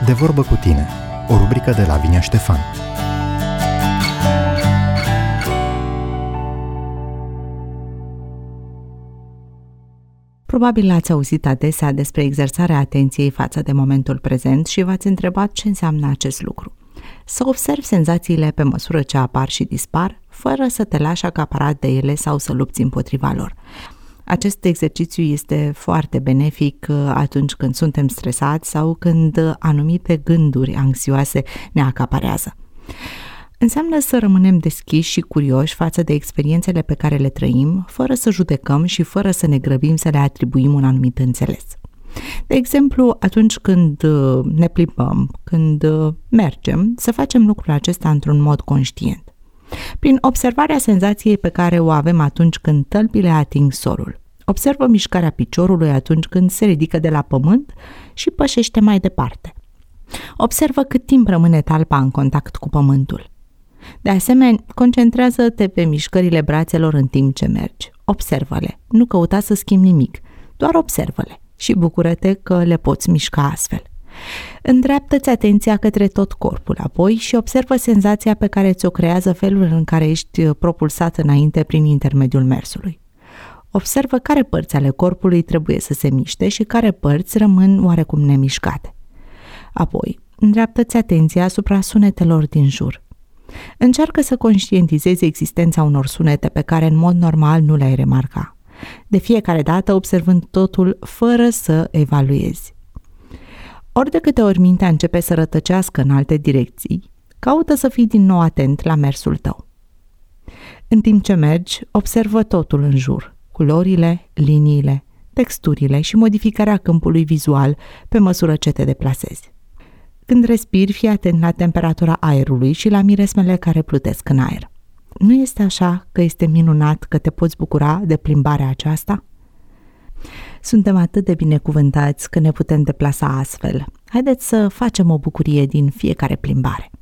De vorbă cu tine, o rubrică de Lavinia Ștefan. Probabil ați auzit adesea despre exersarea atenției față de momentul prezent și v-ați întrebat ce înseamnă acest lucru. Să observi senzațiile pe măsură ce apar și dispar, fără să te lași acaparat de ele sau să lupți împotriva lor. Acest exercițiu este foarte benefic atunci când suntem stresați sau când anumite gânduri anxioase ne acaparează. Înseamnă să rămânem deschiși și curioși față de experiențele pe care le trăim, fără să judecăm și fără să ne grăbim să le atribuim un anumit înțeles. De exemplu, atunci când ne plimbăm, când mergem, să facem lucrul acesta într-un mod conștient. Prin observarea senzației pe care o avem atunci când tălpile ating solul. Observă mișcarea piciorului atunci când se ridică de la pământ și pășește mai departe. Observă cât timp rămâne talpa în contact cu pământul. De asemenea, concentrează-te pe mișcările brațelor în timp ce mergi. Observă-le, nu căuta să schimbi nimic, doar observă-le și bucură-te că le poți mișca astfel. Îndreaptă-ți atenția către tot corpul apoi și observă senzația pe care ți-o creează felul în care ești propulsat înainte prin intermediul mersului. Observă care părți ale corpului trebuie să se miște și care părți rămân oarecum nemișcate. Apoi, îndreaptă-ți atenția asupra sunetelor din jur. Încearcă să conștientizezi existența unor sunete pe care în mod normal nu le-ai remarca. De fiecare dată observând totul fără să evaluezi. Ori de câte ori mintea începe să rătăcească în alte direcții, caută să fii din nou atent la mersul tău. În timp ce mergi, observă totul în jur, culorile, liniile, texturile și modificarea câmpului vizual pe măsură ce te deplasezi. Când respiri, fii atent la temperatura aerului și la miresmele care plutesc în aer. Nu este așa că este minunat că te poți bucura de plimbarea aceasta? Suntem atât de binecuvântați că ne putem deplasa astfel. Haideți să facem o bucurie din fiecare plimbare.